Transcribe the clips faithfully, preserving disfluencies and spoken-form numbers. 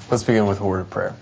Let's begin with a word of prayer.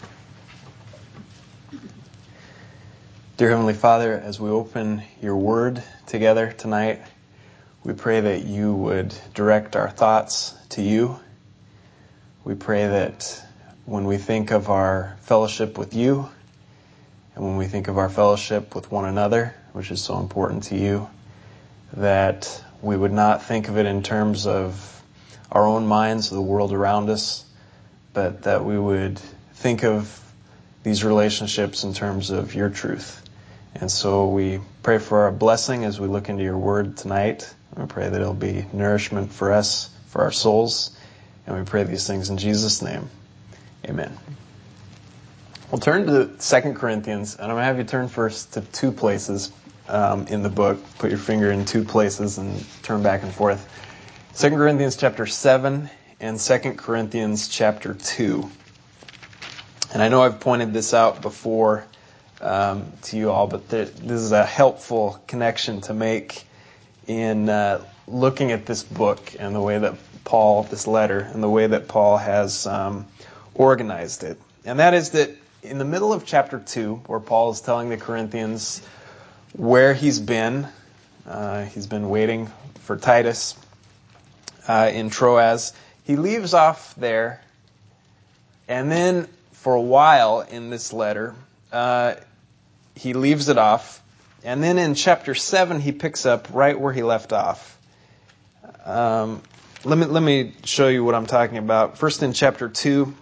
Dear Heavenly Father, as we open your word together tonight, we pray that you would direct our thoughts to you. We pray that when we think of our fellowship with you, and when we think of our fellowship with one another, which is so important to you, that we would not think of it in terms of our own minds, the world around us, but that we would think of these relationships in terms of your truth. And so we pray for our blessing as we look into your word tonight. We pray that it'll be nourishment for us, for our souls. And we pray these things in Jesus' name. Amen. We'll turn to Second Corinthians, and I'm going to have you turn first to two places um, in the book. Put your finger in two places and turn back and forth. Second Corinthians chapter seven and Second Corinthians chapter two. And I know I've pointed this out before um, to you all, but there, this is a helpful connection to make in uh, looking at this book and the way that Paul, this letter, and the way that Paul has um, organized it. And that is that in the middle of chapter two, where Paul is telling the Corinthians where he's been, uh, he's been waiting for Titus uh, in Troas. He leaves off there, and then for a while in this letter, uh, he leaves it off, and then in chapter seven, he picks up right where he left off. Um, let me let me show you what I'm talking about. First, in chapter two,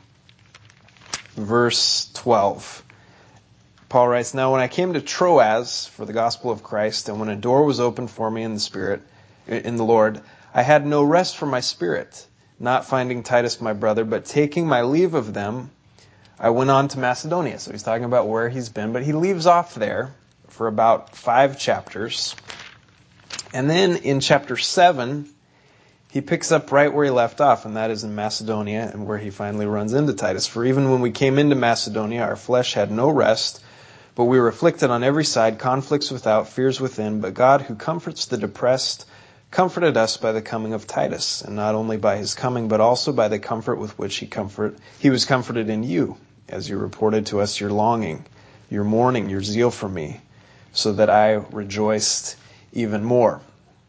verse twelve, Paul writes, "Now when I came to Troas for the gospel of Christ, and when a door was opened for me in the Spirit, in the Lord, I had no rest for my spirit, not finding Titus my brother, but taking my leave of them, I went on to Macedonia." So he's talking about where he's been, but he leaves off there for about five chapters. And then in chapter seven, he picks up right where he left off, and that is in Macedonia, and where he finally runs into Titus. "For even when we came into Macedonia, our flesh had no rest, but we were afflicted on every side, conflicts without, fears within. But God, who comforts the depressed, comforted us by the coming of Titus, and not only by his coming, but also by the comfort with which he comfort he was comforted in you, as you reported to us your longing, your mourning, your zeal for me, so that I rejoiced even more."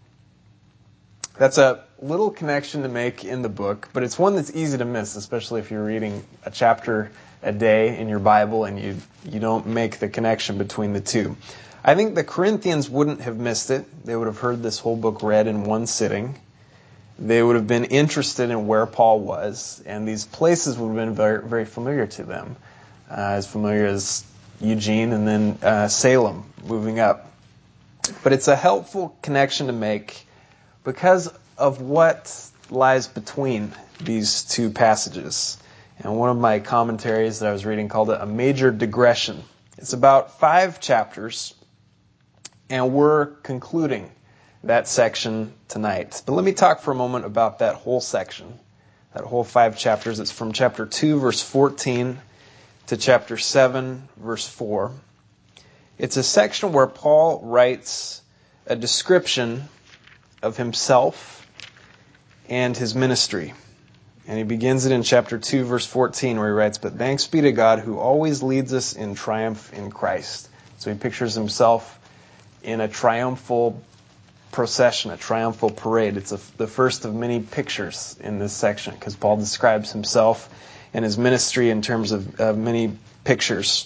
That's a little connection to make in the book, but it's one that's easy to miss, especially if you're reading a chapter a day in your Bible and you you don't make the connection between the two. I think the Corinthians wouldn't have missed it. They would have heard this whole book read in one sitting. They would have been interested in where Paul was, and these places would have been very, very familiar to them, uh, as familiar as Eugene and then uh, Salem, moving up. But it's a helpful connection to make because of what lies between these two passages. And one of my commentaries that I was reading called it a major digression. It's about five chapters, and we're concluding that section tonight. But let me talk for a moment about that whole section, that whole five chapters. It's from chapter two, verse fourteen, to chapter seven, verse four. It's a section where Paul writes a description of himself and his ministry. And he begins it in chapter two, verse fourteen, where he writes, "But thanks be to God who always leads us in triumph in Christ." So he pictures himself in a triumphal procession, a triumphal parade. It's a, the first of many pictures in this section, because Paul describes himself and his ministry in terms of uh, many pictures.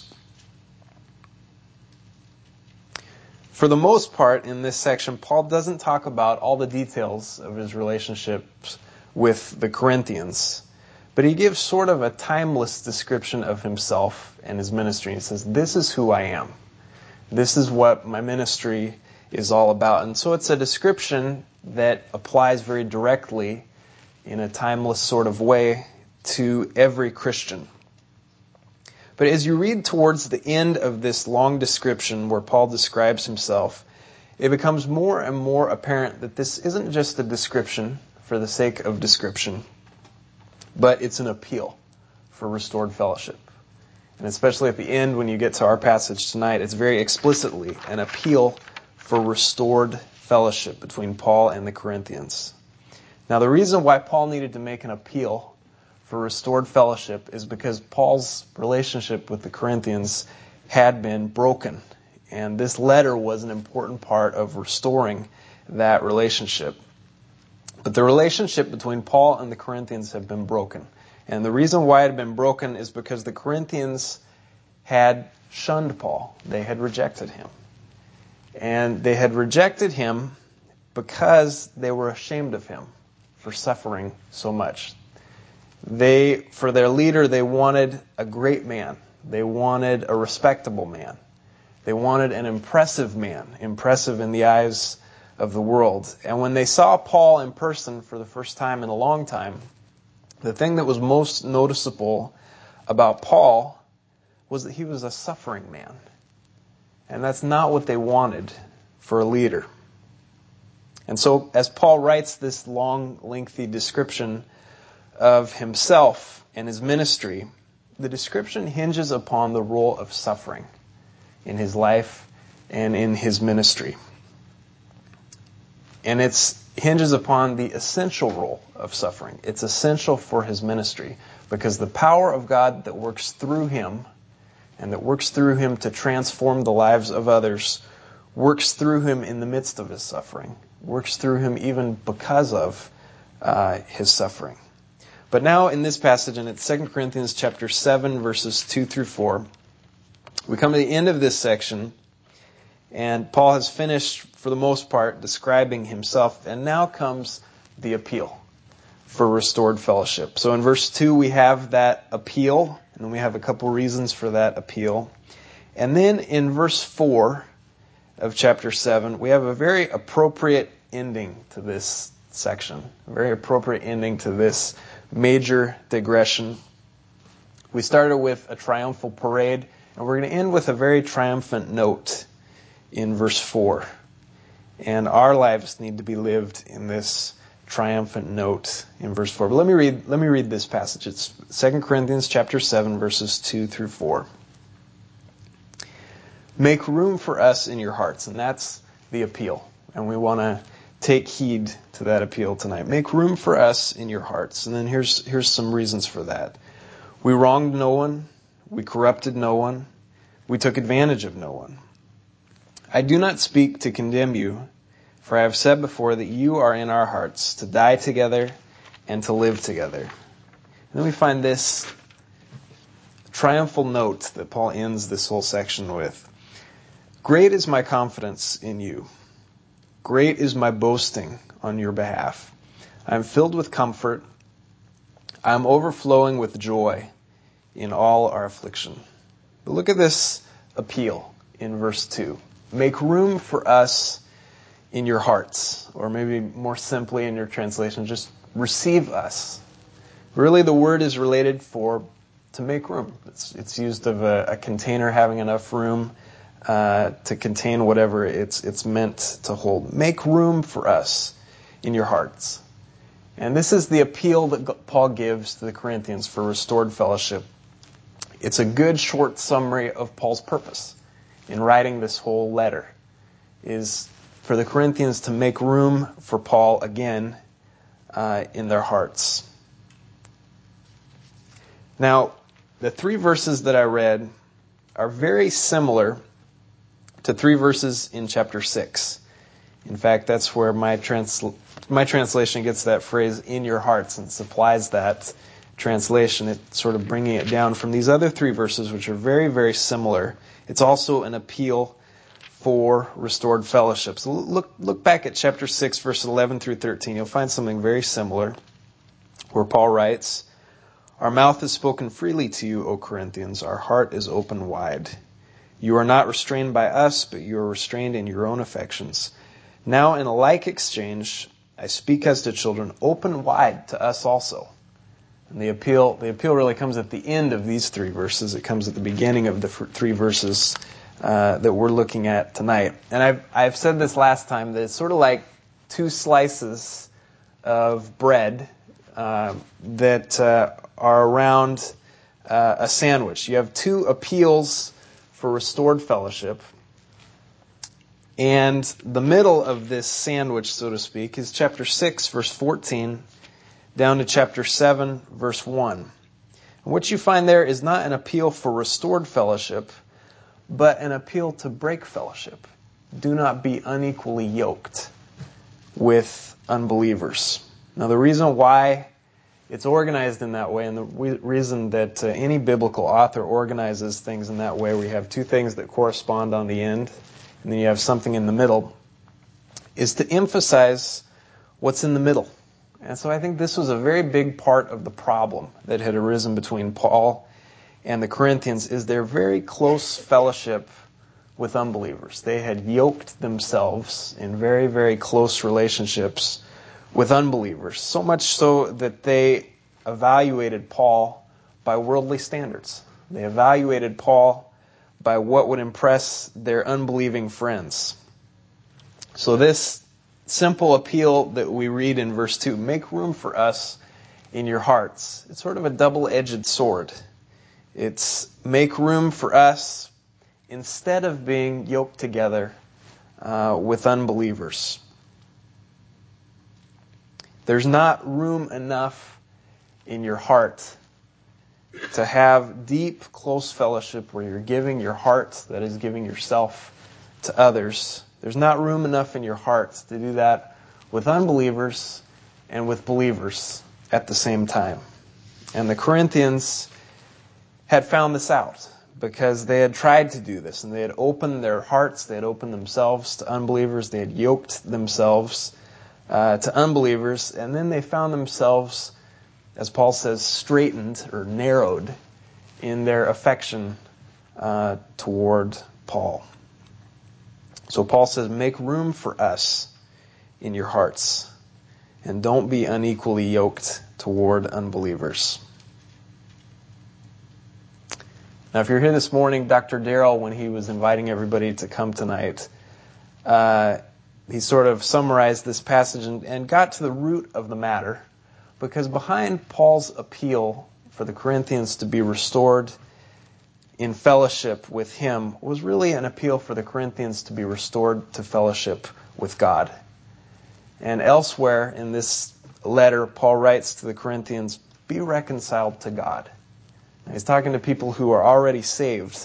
For the most part, in this section, Paul doesn't talk about all the details of his relationships with the Corinthians, but he gives sort of a timeless description of himself and his ministry. He says, "This is who I am. This is what my ministry is all about." And so it's a description that applies very directly in a timeless sort of way to every Christian. But as you read towards the end of this long description where Paul describes himself, it becomes more and more apparent that this isn't just a description for the sake of description, but it's an appeal for restored fellowship. And especially at the end, when you get to our passage tonight, it's very explicitly an appeal for restored fellowship between Paul and the Corinthians. Now, the reason why Paul needed to make an appeal for restored fellowship is because Paul's relationship with the Corinthians had been broken. And this letter was an important part of restoring that relationship. But the relationship between Paul and the Corinthians had been broken. And the reason why it had been broken is because the Corinthians had shunned Paul. They had rejected him. And they had rejected him because they were ashamed of him for suffering so much. They, for their leader, they wanted a great man. They wanted a respectable man. They wanted an impressive man, impressive in the eyes of the world. And when they saw Paul in person for the first time in a long time, the thing that was most noticeable about Paul was that he was a suffering man. And that's not what they wanted for a leader. And so as Paul writes this long, lengthy description of himself and his ministry, the description hinges upon the role of suffering in his life and in his ministry. And it hinges upon the essential role of suffering. It's essential for his ministry because the power of God that works through him and that works through him to transform the lives of others works through him in the midst of his suffering, works through him even because of uh, his suffering. But now in this passage, and it's Second Corinthians chapter seven, verses two through four, we come to the end of this section, and Paul has finished, for the most part, describing himself, and now comes the appeal for restored fellowship. So in verse two, we have that appeal, and then we have a couple reasons for that appeal. And then in verse four of chapter seven, we have a very appropriate ending to this section, a very appropriate ending to this major digression. We started with a triumphal parade, and we're going to end with a very triumphant note in verse four. And our lives need to be lived in this triumphant note in verse four. But let me read let me read this passage. It's Second Corinthians chapter seven, verses two through four. Make room for us in your hearts, and that's the appeal. And we want to take heed to that appeal tonight. Make room for us in your hearts. And then here's here's some reasons for that. We wronged no one. We corrupted no one. We took advantage of no one. I do not speak to condemn you, for I have said before that you are in our hearts, to die together and to live together. And then we find this triumphal note that Paul ends this whole section with. Great is my confidence in you. Great is my boasting on your behalf. I am filled with comfort. I am overflowing with joy in all our affliction. But look at this appeal in verse two. Make room for us in your hearts. Or maybe more simply in your translation, just receive us. Really the word is related for to make room. It's, it's used of a, a container having enough room uh, to contain whatever it's it's meant to hold. Make room for us in your hearts. And this is the appeal that Paul gives to the Corinthians for restored fellowship. It's a good short summary of Paul's purpose in writing this whole letter, is for the Corinthians to make room for Paul again uh, in their hearts. Now, the three verses that I read are very similar to three verses in chapter six. In fact, that's where my transl- my translation gets that phrase, in your hearts, and supplies that translation. It's sort of bringing it down from these other three verses, which are very, very similar. It's also an appeal for restored fellowship. So look, look back at chapter six, verse eleven through thirteen. You'll find something very similar, where Paul writes, Our mouth has spoken freely to you, O Corinthians. Our heart is open wide. You are not restrained by us, but you are restrained in your own affections. Now in a like exchange, I speak as to children, open wide to us also. And the appeal, the appeal really comes at the end of these three verses. It comes at the beginning of the three verses uh, that we're looking at tonight. And I've, I've said this last time, that it's sort of like two slices of bread uh, that uh, are around uh, a sandwich. You have two appeals for restored fellowship. And the middle of this sandwich, so to speak, is chapter six, verse fourteen. down to chapter seven, verse one. And what you find there is not an appeal for restored fellowship, but an appeal to break fellowship. Do not be unequally yoked with unbelievers. Now, the reason why it's organized in that way, and the re- reason that uh, any biblical author organizes things in that way, where you have two things that correspond on the end, and then you have something in the middle, is to emphasize what's in the middle. And so I think this was a very big part of the problem that had arisen between Paul and the Corinthians, is their very close fellowship with unbelievers. They had yoked themselves in very, very close relationships with unbelievers, so much so that they evaluated Paul by worldly standards. They evaluated Paul by what would impress their unbelieving friends. So this simple appeal that we read in verse two, make room for us in your hearts. It's sort of a double-edged sword. It's make room for us instead of being yoked together uh, with unbelievers. There's not room enough in your heart to have deep, close fellowship where you're giving your heart, that is, giving yourself to others. There's not room enough in your heart to do that with unbelievers and with believers at the same time. And the Corinthians had found this out, because they had tried to do this, and they had opened their hearts, they had opened themselves to unbelievers, they had yoked themselves uh, to unbelievers, and then they found themselves, as Paul says, straightened or narrowed in their affection uh, toward Paul. So Paul says, make room for us in your hearts, and don't be unequally yoked toward unbelievers. Now, if you're here this morning, Doctor Darrell, when he was inviting everybody to come tonight, uh, he sort of summarized this passage and, and got to the root of the matter, because behind Paul's appeal for the Corinthians to be restored in fellowship with him was really an appeal for the Corinthians to be restored to fellowship with God. And elsewhere in this letter, Paul writes to the Corinthians, be reconciled to God. He's talking to people who are already saved.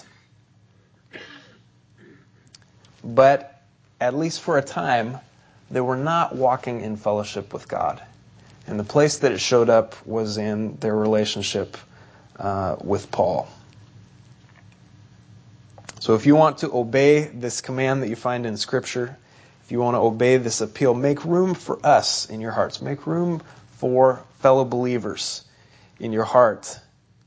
But at least for a time, they were not walking in fellowship with God. And the place that it showed up was in their relationship uh, with Paul. So if you want to obey this command that you find in Scripture, if you want to obey this appeal, make room for us in your hearts. Make room for fellow believers in your heart.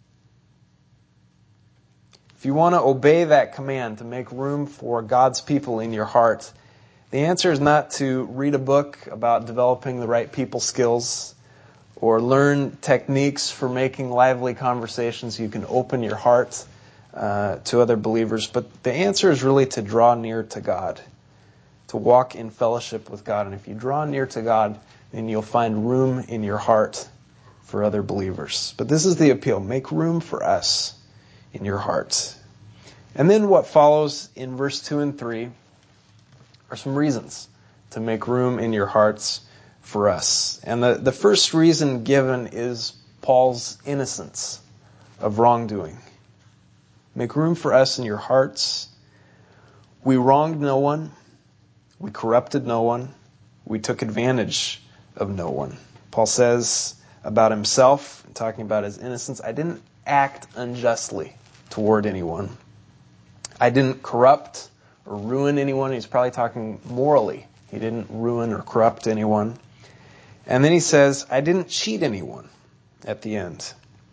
If you want to obey that command to make room for God's people in your heart, the answer is not to read a book about developing the right people skills or learn techniques for making lively conversations. You can open your heart uh, to other believers. But the answer is really to draw near to God, to walk in fellowship with God. And if you draw near to God, then you'll find room in your heart for other believers. But this is the appeal. Make room for us in your heart. And then what follows in verse two and three are some reasons to make room in your hearts for us. And the, the first reason given is Paul's innocence of wrongdoing. Make room for us in your hearts. We wronged no one. We corrupted no one. We took advantage of no one. Paul says about himself, talking about his innocence, I didn't act unjustly toward anyone. I didn't corrupt or ruin anyone. He's probably talking morally. He didn't ruin or corrupt anyone. And then he says, I didn't cheat anyone at the end.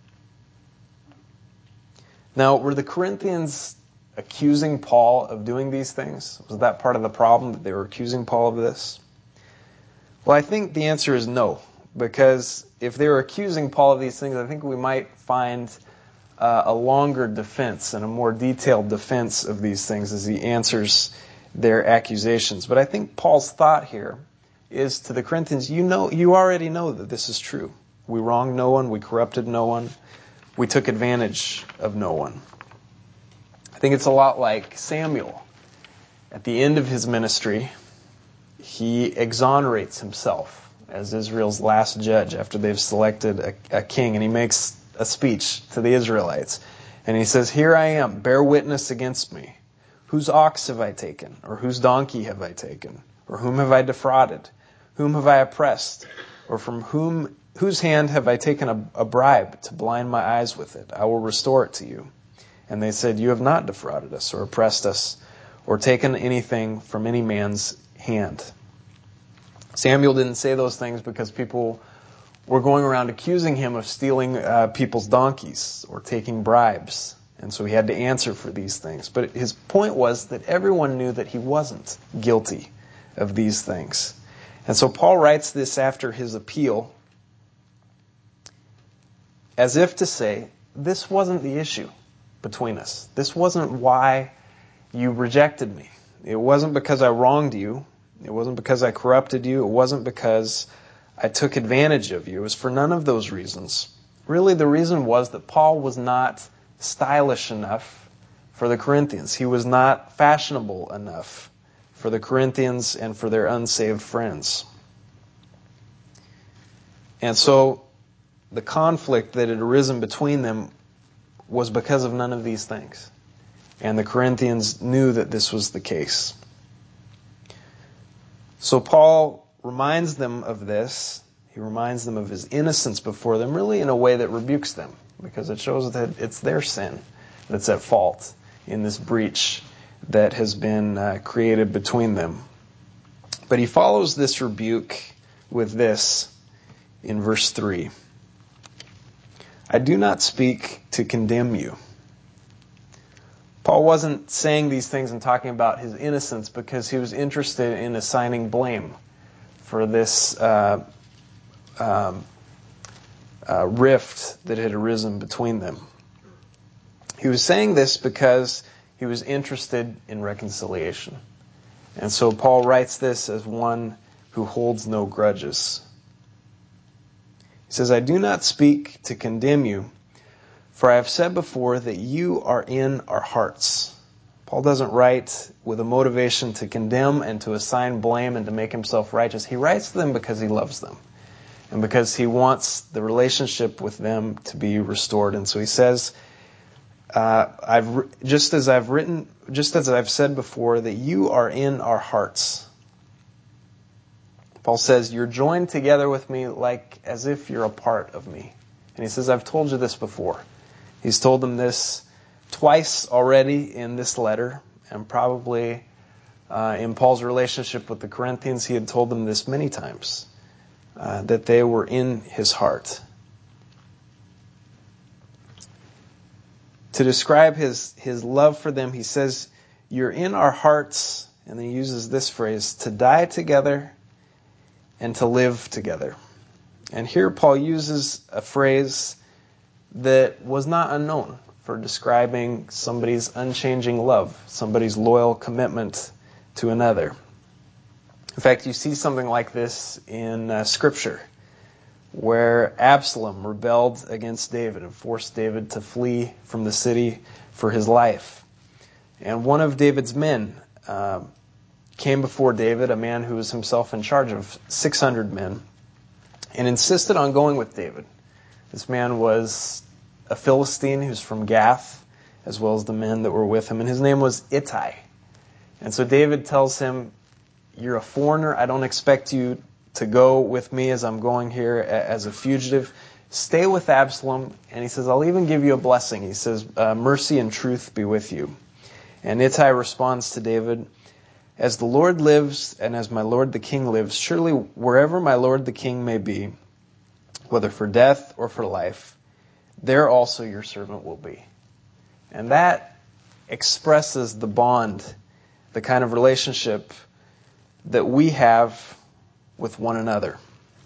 Now, were the Corinthians accusing Paul of doing these things? Was that part of the problem, that they were accusing Paul of this? Well, I think the answer is no. Because if they were accusing Paul of these things, I think we might find uh, a longer defense and a more detailed defense of these things as he answers their accusations. But I think Paul's thought here is to the Corinthians, you know, you already know that this is true. We wronged no one, we corrupted no one, we took advantage of no one. I think it's a lot like Samuel. At the end of his ministry, he exonerates himself as Israel's last judge after they've selected a, a king, and he makes a speech to the Israelites. And he says, "Here I am, bear witness against me. Whose ox have I taken? Or whose donkey have I taken? Or whom have I defrauded? Whom have I oppressed? Or from whom whose hand have I taken a, a bribe to blind my eyes with it? I will restore it to you." And they said, "You have not defrauded us or oppressed us or taken anything from any man's hand." Samuel didn't say those things because people were going around accusing him of stealing uh, people's donkeys or taking bribes. And so he had to answer for these things. But his point was that everyone knew that he wasn't guilty of these things. And so Paul writes this after his appeal as if to say, this wasn't the issue between us. This wasn't why you rejected me. It wasn't because I wronged you. It wasn't because I corrupted you. It wasn't because I took advantage of you. It was for none of those reasons. Really, the reason was that Paul was not stylish enough for the Corinthians. He was not fashionable enough for the Corinthians and for their unsaved friends. And so the conflict that had arisen between them was because of none of these things. And the Corinthians knew that this was the case. So Paul reminds them of this. He reminds them of his innocence before them, really in a way that rebukes them, because it shows that it's their sin that's at fault in this breach that has been uh, created between them. But he follows this rebuke with this in verse three. "I do not speak to condemn you." Paul wasn't saying these things and talking about his innocence because he was interested in assigning blame for this uh, um, uh, rift that had arisen between them. He was saying this because he was interested in reconciliation. And so Paul writes this as one who holds no grudges. He says, "I do not speak to condemn you, for I have said before that you are in our hearts." Paul doesn't write with a motivation to condemn and to assign blame and to make himself righteous. He writes to them because he loves them and because he wants the relationship with them to be restored. And so he says, uh, "I've just as I've written, just as I've said before, that you are in our hearts." Paul says, "You're joined together with me like as if you're a part of me." And he says, "I've told you this before." He's told them this twice already in this letter, and probably uh, in Paul's relationship with the Corinthians, he had told them this many times, uh, that they were in his heart. To describe his, his love for them, he says, "You're in our hearts," and then he uses this phrase, "to die together and to live together." And here Paul uses a phrase that was not unknown for describing somebody's unchanging love, somebody's loyal commitment to another. In fact, you see something like this in uh, Scripture, where Absalom rebelled against David and forced David to flee from the city for his life. And one of David's men uh, came before David, a man who was himself in charge of six hundred men, and insisted on going with David. This man was a Philistine who's from Gath, as well as the men that were with him, and his name was Ittai. And so David tells him, "You're a foreigner. I don't expect you to go with me as I'm going here as a fugitive. Stay with Absalom." And he says, "I'll even give you a blessing." He says, uh, "Mercy and truth be with you." And Ittai responds to David, "As the Lord lives and as my lord the king lives, surely wherever my lord the king may be, whether for death or for life, there also your servant will be." And that expresses the bond, the kind of relationship that we have with one another.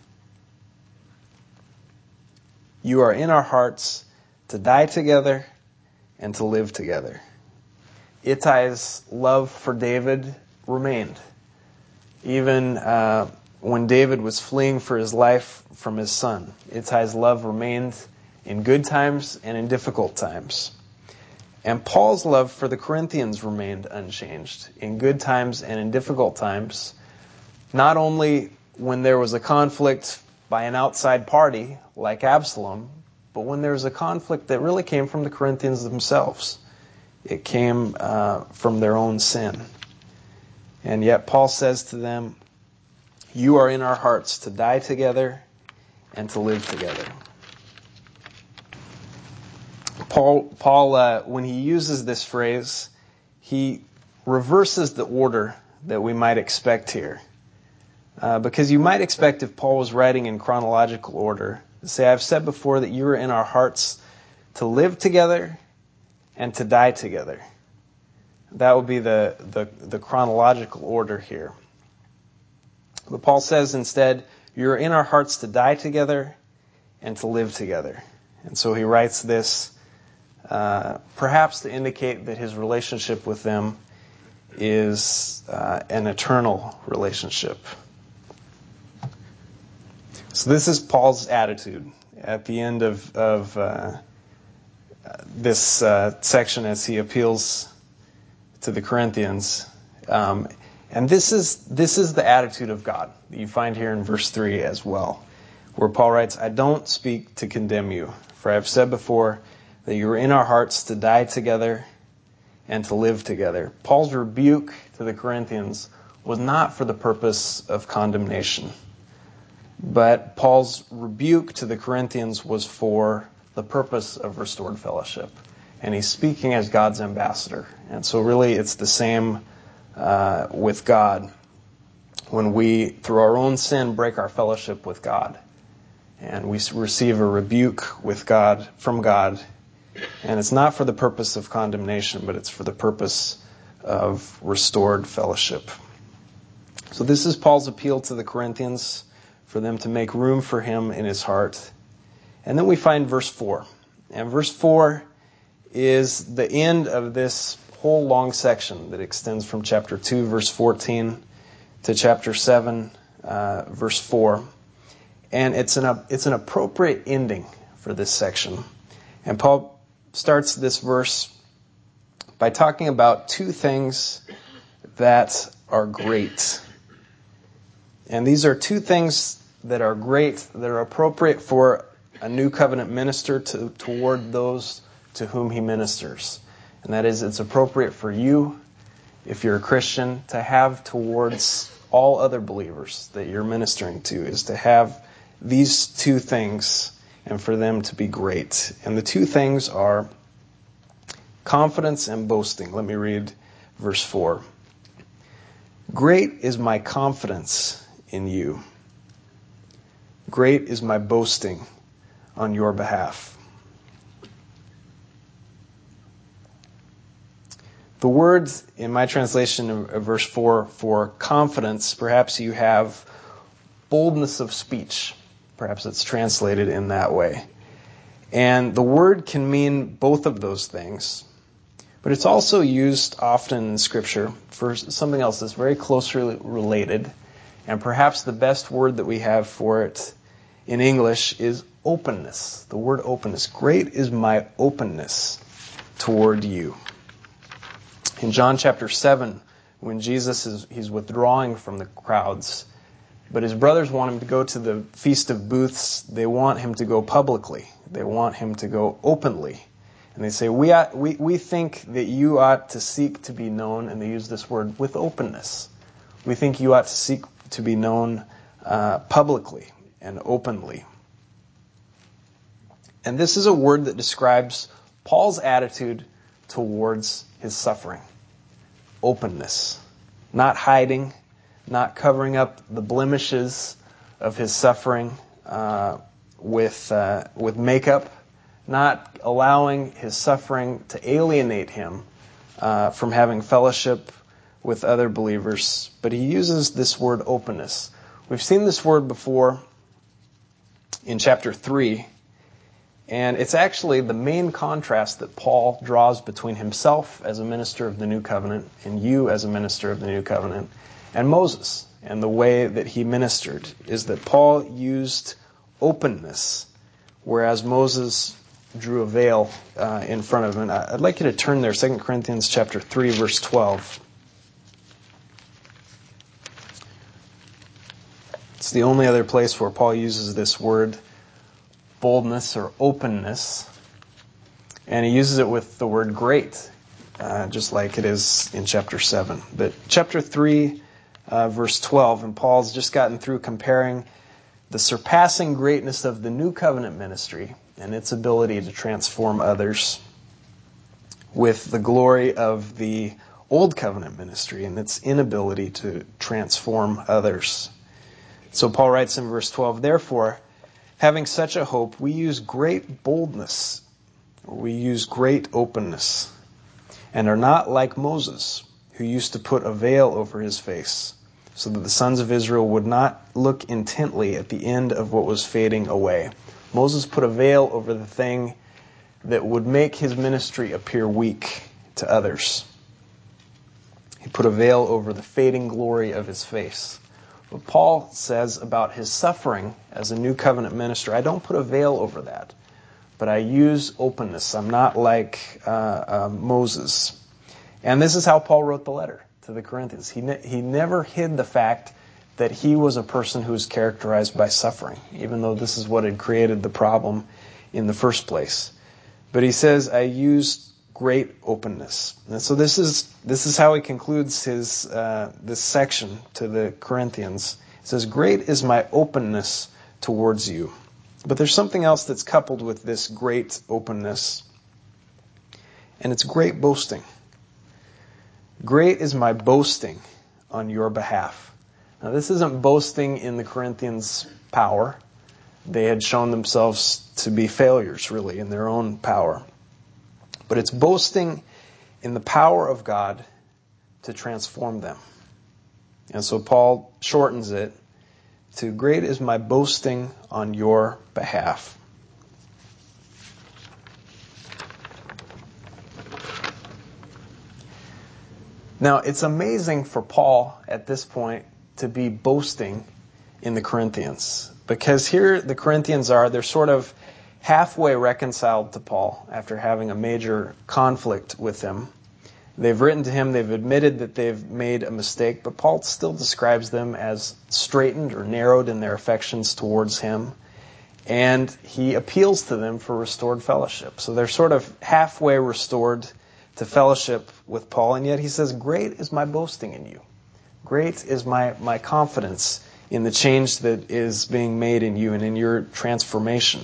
You are in our hearts to die together and to live together. Ittai's love for David remained. Even uh, when David was fleeing for his life from his son, Ittai's love remained in good times and in difficult times. And Paul's love for the Corinthians remained unchanged in good times and in difficult times, not only when there was a conflict by an outside party like Absalom, but when there was a conflict that really came from the Corinthians themselves. It came uh, from their own sin. And yet Paul says to them, you are in our hearts to die together and to live together. Paul, Paul uh, when he uses this phrase, he reverses the order that we might expect here. Uh, because you might expect if Paul was writing in chronological order, to say, I've said before that you are in our hearts to live together and to die together. That would be the, the, the chronological order here. But Paul says instead, you're in our hearts to die together and to live together. And so he writes this uh, perhaps to indicate that his relationship with them is uh, an eternal relationship. So this is Paul's attitude at the end of, of uh, this uh, section as he appeals to the Corinthians. Um, and this is this is the attitude of God that you find here in verse three as well, where Paul writes, I don't speak to condemn you, for I have said before that you are in our hearts to die together and to live together. Paul's rebuke to the Corinthians was not for the purpose of condemnation. But Paul's rebuke to the Corinthians was for the purpose of restored fellowship. And he's speaking as God's ambassador. And so really it's the same uh, with God. When we, through our own sin, break our fellowship with God. And we receive a rebuke with God, from God. And it's not for the purpose of condemnation, but it's for the purpose of restored fellowship. So this is Paul's appeal to the Corinthians, for them to make room for him in his heart. And then we find verse four. And verse four is the end of this whole long section that extends from chapter two, verse fourteen, to chapter seven, uh, verse four. And it's an, it's an appropriate ending for this section. And Paul starts this verse by talking about two things that are great. And these are two things that are great, that are appropriate for a new covenant minister to, toward those to whom he ministers. And that is, it's appropriate for you, if you're a Christian, to have towards all other believers that you're ministering to, is to have these two things and for them to be great. And the two things are confidence and boasting. Let me read verse four. Great is my confidence in you. Great is my boasting on your behalf. The word in my translation of verse four for confidence, perhaps you have boldness of speech. Perhaps it's translated in that way. And the word can mean both of those things. But it's also used often in Scripture for something else that's very closely related. And perhaps the best word that we have for it in English is openness. The word openness. Great is my openness toward you. In John chapter seven, when Jesus is he's withdrawing from the crowds, but his brothers want him to go to the Feast of Booths, they want him to go publicly. They want him to go openly. And they say, we, ought, we, we think that you ought to seek to be known, and they use this word, with openness. We think you ought to seek to be known uh, publicly and openly. And this is a word that describes Paul's attitude towards his suffering. Openness. Not hiding, not covering up the blemishes of his suffering uh, with uh, with makeup, not allowing his suffering to alienate him uh, from having fellowship with other believers. But he uses this word openness. We've seen this word before in chapter three, and it's actually the main contrast that Paul draws between himself as a minister of the New Covenant and you as a minister of the New Covenant and Moses. And the way that he ministered is that Paul used openness, whereas Moses drew a veil uh, in front of him. I'd like you to turn there, Second Corinthians chapter three, verse twelve. It's the only other place where Paul uses this word boldness or openness. And he uses it with the word great, uh, just like it is in chapter seven. But chapter three, uh, verse twelve, and Paul's just gotten through comparing the surpassing greatness of the new covenant ministry and its ability to transform others with the glory of the old covenant ministry and its inability to transform others. So Paul writes in verse twelve, therefore, having such a hope, we use great boldness, or we use great openness, and are not like Moses, who used to put a veil over his face, so that the sons of Israel would not look intently at the end of what was fading away. Moses put a veil over the thing that would make his ministry appear weak to others. He put a veil over the fading glory of his face. What Paul says about his suffering as a new covenant minister, I don't put a veil over that, but I use openness. I'm not like uh, uh, Moses. And this is how Paul wrote the letter to the Corinthians. He ne- he never hid the fact that he was a person who was characterized by suffering, even though this is what had created the problem in the first place. But he says, I use great openness. And so this is this is how he concludes his uh, this section to the Corinthians. He says, great is my openness towards you. But there's something else that's coupled with this great openness, and it's great boasting. Great is my boasting on your behalf. Now, this isn't boasting in the Corinthians' power. They had shown themselves to be failures, really, in their own power. But it's boasting in the power of God to transform them. And so Paul shortens it to, great is my boasting on your behalf. Now, it's amazing for Paul at this point to be boasting in the Corinthians. Because here the Corinthians are, they're sort of halfway reconciled to Paul after having a major conflict with him. They've written to him, they've admitted that they've made a mistake, but Paul still describes them as straightened or narrowed in their affections towards him. And he appeals to them for restored fellowship. So they're sort of halfway restored to fellowship with Paul, and yet he says, great is my boasting in you. Great is my, my confidence in the change that is being made in you and in your transformation.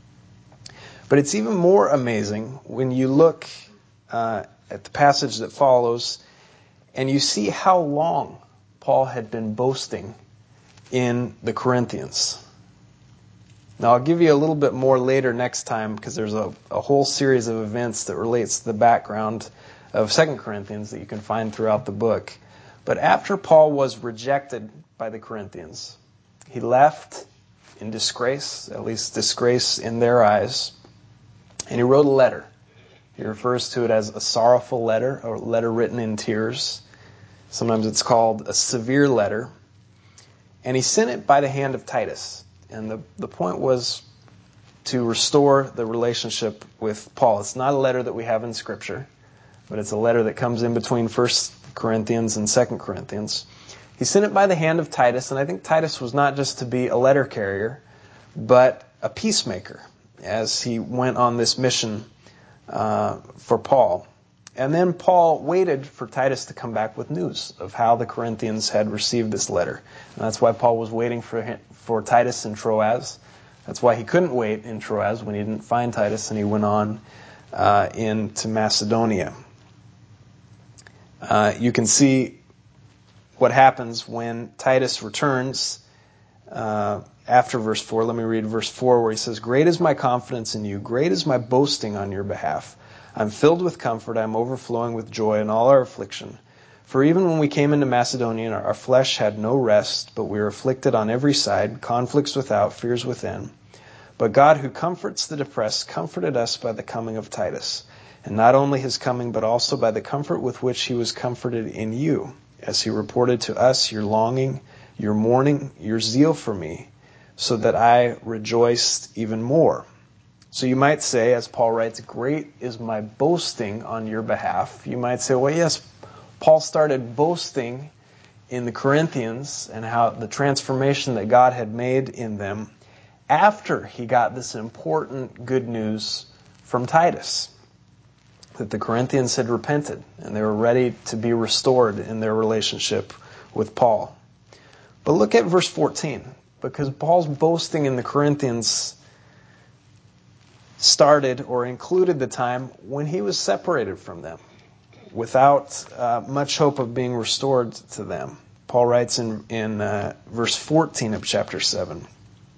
But it's even more amazing when you look uh, at the passage that follows and you see how long Paul had been boasting in the Corinthians. Now, I'll give you a little bit more later next time because there's a, a whole series of events that relates to the background of Second Corinthians that you can find throughout the book. But after Paul was rejected by the Corinthians, he left in disgrace, at least disgrace in their eyes, and he wrote a letter. He refers to it as a sorrowful letter, or a letter written in tears. Sometimes it's called a severe letter. And he sent it by the hand of Titus. And the, the point was to restore the relationship with Paul. It's not a letter that we have in Scripture, but it's a letter that comes in between First Corinthians and Second Corinthians. He sent it by the hand of Titus, and I think Titus was not just to be a letter carrier, but a peacemaker as he went on this mission uh, for Paul. And then Paul waited for Titus to come back with news of how the Corinthians had received this letter. And that's why Paul was waiting for him, for Titus in Troas. That's why he couldn't wait in Troas when he didn't find Titus, and he went on uh, into Macedonia. Uh, you can see what happens when Titus returns uh, after verse four. Let me read verse four where he says, great is my confidence in you. Great is my boasting on your behalf. I'm filled with comfort. I'm overflowing with joy in all our affliction. For even when we came into Macedonia, our flesh had no rest, but we were afflicted on every side, conflicts without, fears within. But God, who comforts the depressed, comforted us by the coming of Titus. And not only his coming, but also by the comfort with which he was comforted in you, as he reported to us your longing, your mourning, your zeal for me, so that I rejoiced even more. So you might say, as Paul writes, great is my boasting on your behalf. You might say, well, yes, Paul started boasting in the Corinthians and how the transformation that God had made in them after he got this important good news from Titus, that the Corinthians had repented and they were ready to be restored in their relationship with Paul. But look at verse fourteen, because Paul's boasting in the Corinthians started or included the time when he was separated from them, without uh, much hope of being restored to them. Paul writes in, in uh, verse fourteen of chapter seven,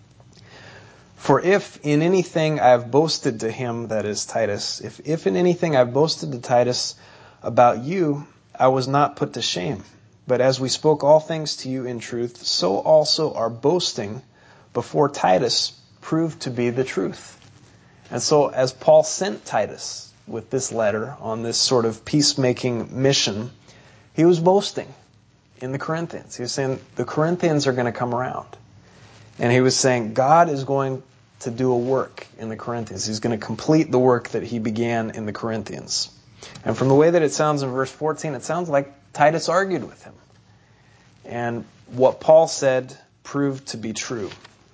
"For if in anything I have boasted to him," that is Titus, if, if in anything I have boasted to Titus about you, I was not put to shame. But as we spoke all things to you in truth, so also our boasting before Titus proved to be the truth. And so as Paul sent Titus with this letter on this sort of peacemaking mission, he was boasting in the Corinthians. He was saying the Corinthians are going to come around. And he was saying God is going to do a work in the Corinthians. He's going to complete the work that he began in the Corinthians. And from the way that it sounds in verse fourteen, it sounds like Titus argued with him. And what Paul said proved to be true.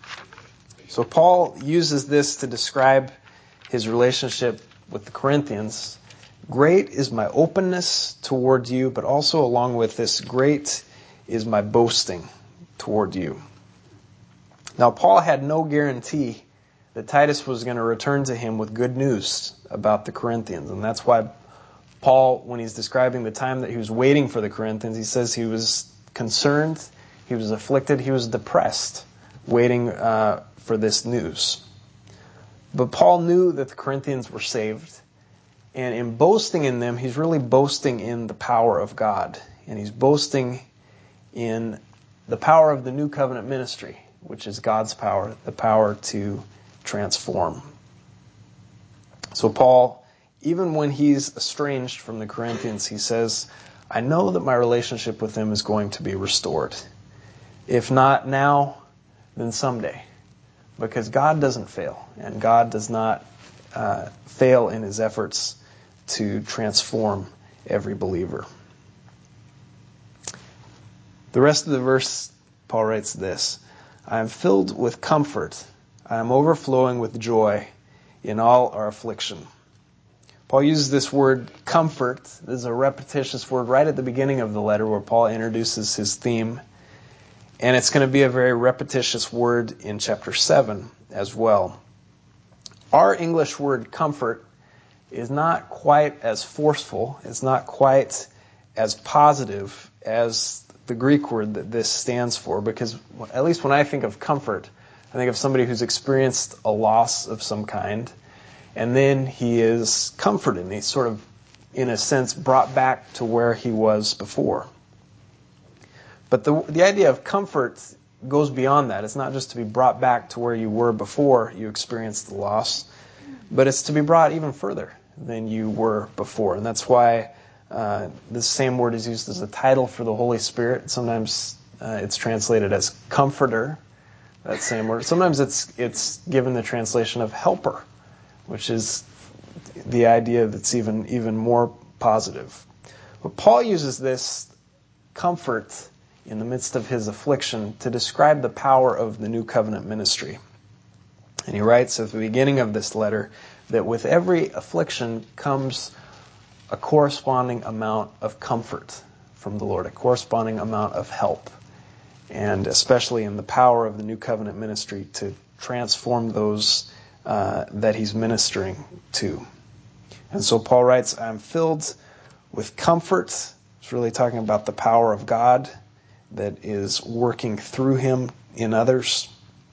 So Paul uses this to describe his relationship with the Corinthians. Great is my openness toward you, but also along with this, great is my boasting toward you. Now, Paul had no guarantee that Titus was going to return to him with good news about the Corinthians. And that's why Paul, when he's describing the time that he was waiting for the Corinthians, he says he was concerned, he was afflicted, he was depressed, waiting uh, for this news. But Paul knew that the Corinthians were saved. And in boasting in them, he's really boasting in the power of God. And he's boasting in the power of the new covenant ministry, which is God's power, the power to transform. So Paul, even when he's estranged from the Corinthians, he says, I know that my relationship with them is going to be restored. If not now, then someday. Because God doesn't fail, and God does not uh, fail in his efforts to transform every believer. The rest of the verse, Paul writes this, I am filled with comfort. I am overflowing with joy in all our affliction. Paul uses this word comfort. This is a repetitious word right at the beginning of the letter where Paul introduces his theme. And it's going to be a very repetitious word in chapter seven as well. Our English word comfort is not quite as forceful. It's not quite as positive as the Greek word that this stands for, because at least when I think of comfort, I think of somebody who's experienced a loss of some kind, and then he is comforted. He's sort of, in a sense, brought back to where he was before. But the the idea of comfort goes beyond that. It's not just to be brought back to where you were before you experienced the loss, but it's to be brought even further than you were before. And that's why uh, this same word is used as a title for the Holy Spirit. Sometimes uh, it's translated as comforter, that same word. Sometimes it's it's given the translation of helper, which is the idea that's even, even more positive. But Paul uses this comfort in the midst of his affliction to describe the power of the new covenant ministry. And he writes at the beginning of this letter that with every affliction comes a corresponding amount of comfort from the Lord, a corresponding amount of help, and especially in the power of the new covenant ministry to transform those uh, that he's ministering to. And so Paul writes, I'm filled with comfort. It's really talking about the power of God that is working through him in others.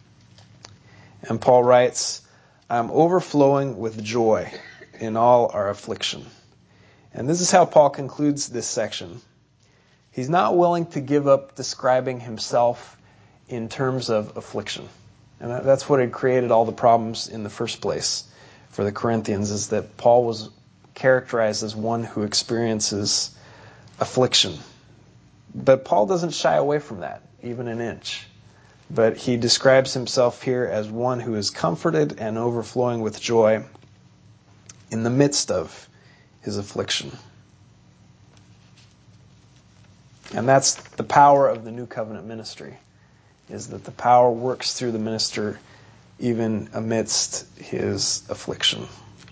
And Paul writes, I'm overflowing with joy in all our affliction. And this is how Paul concludes this section. He's not willing to give up describing himself in terms of affliction. And that's what had created all the problems in the first place for the Corinthians, is that Paul was characterized as one who experiences affliction. But Paul doesn't shy away from that, even an inch. But he describes himself here as one who is comforted and overflowing with joy in the midst of his affliction. And that's the power of the New Covenant ministry, is that the power works through the minister even amidst his affliction.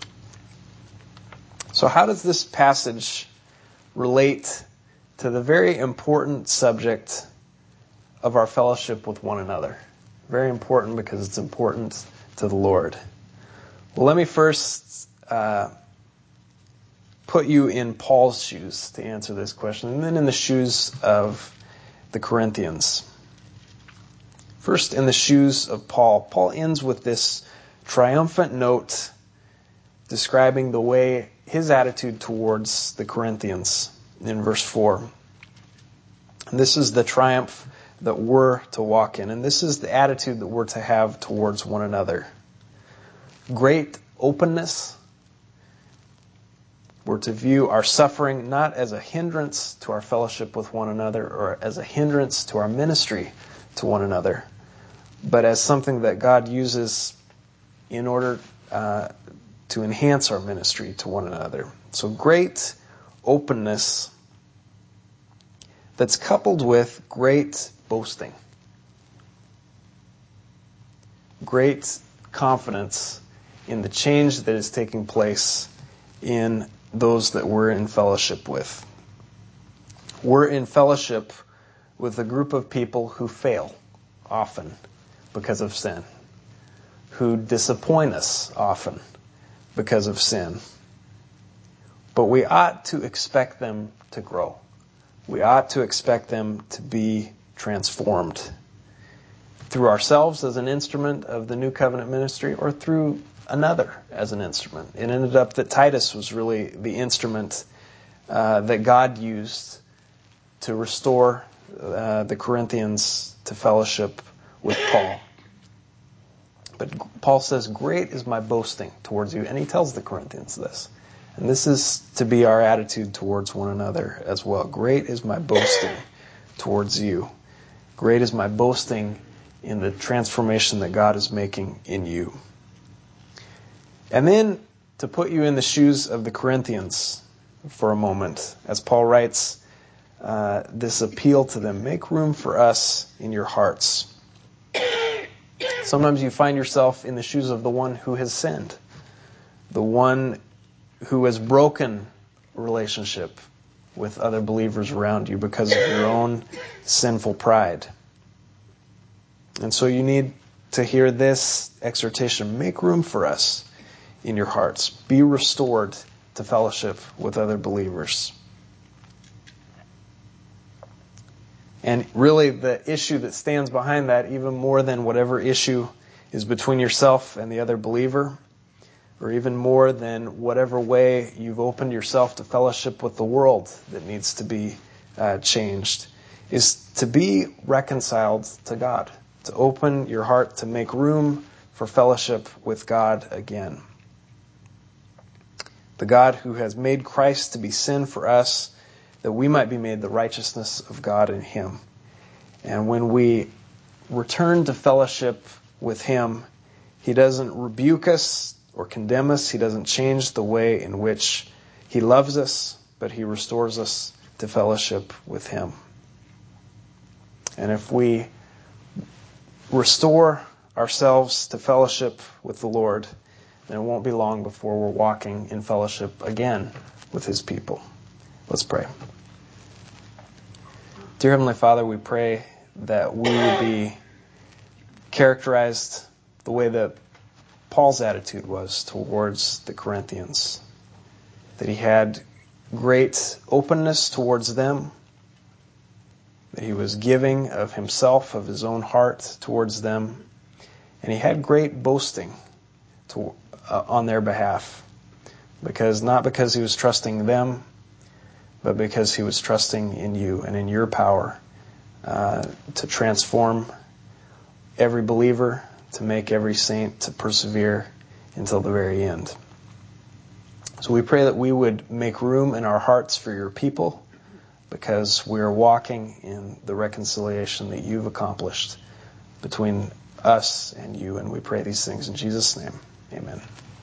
So how does this passage relate to the very important subject of our fellowship with one another? Very important because it's important to the Lord. Well, let me first uh, put you in Paul's shoes to answer this question, and then in the shoes of the Corinthians. First, in the shoes of Paul. Paul ends with this triumphant note describing the way his attitude towards the Corinthians in verse four. And this is the triumph that we're to walk in, and this is the attitude that we're to have towards one another. Great openness. We're to view our suffering not as a hindrance to our fellowship with one another or as a hindrance to our ministry to one another, but as something that God uses in order uh, to enhance our ministry to one another. So great openness that's coupled with great boasting. Great confidence in the change that is taking place in those that we're in fellowship with. We're in fellowship with a group of people who fail often because of sin, who disappoint us often because of sin. But we ought to expect them to grow. We ought to expect them to be transformed through ourselves as an instrument of the New Covenant ministry or through another as an instrument. It ended up that Titus was really the instrument uh, that God used to restore uh, the Corinthians to fellowship with Paul. But Paul says, great is my boasting towards you. And he tells the Corinthians this. And this is to be our attitude towards one another as well. Great is my boasting towards you. Great is my boasting in the transformation that God is making in you. And then to put you in the shoes of the Corinthians for a moment, as Paul writes uh, this appeal to them, make room for us in your hearts. Sometimes you find yourself in the shoes of the one who has sinned, the one who has broken relationship with other believers around you because of your own sinful pride. And so you need to hear this exhortation, make room for us in your hearts. Be restored to fellowship with other believers. And really the issue that stands behind that, even more than whatever issue is between yourself and the other believer, or even more than whatever way you've opened yourself to fellowship with the world that needs to be uh, changed, is to be reconciled to God, to open your heart to make room for fellowship with God again. The God who has made Christ to be sin for us, that we might be made the righteousness of God in Him. And when we return to fellowship with Him, He doesn't rebuke us or condemn us. He doesn't change the way in which He loves us, but He restores us to fellowship with Him. And if we restore ourselves to fellowship with the Lord, then it won't be long before we're walking in fellowship again with His people. Let's pray. Dear Heavenly Father, we pray that we would be characterized the way that Paul's attitude was towards the Corinthians. That he had great openness towards them. That he was giving of himself, of his own heart towards them. And he had great boasting to, uh, on their behalf. Because not because he was trusting them, but because he was trusting in you and in your power uh, to transform every believer, to make every saint to persevere until the very end. So we pray that we would make room in our hearts for your people, because we are walking in the reconciliation that you've accomplished between us and you. And we pray these things in Jesus' name. Amen.